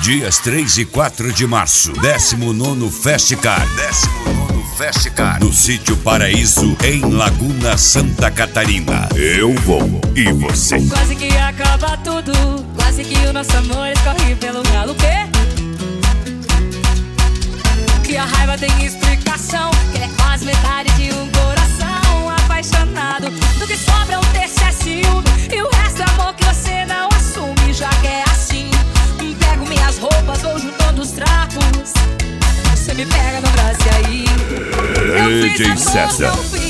Dias 3 e 4 de março, 19º Festcar. 19º Festcar. No Sítio Paraíso, em Laguna, Santa Catarina. Eu vou, e você? Quase que acaba tudo, quase que o nosso amor escorre pelo ralo. O quê? Que a raiva tem explicação, que ele é quase metade de um coração apaixonado. Do que sobra um terço é ciúme, e o resto é amor que você não assume. Já que é assim, pego minhas roupas, vou juntando os trapos. Você me pega no braço e aí DJ César.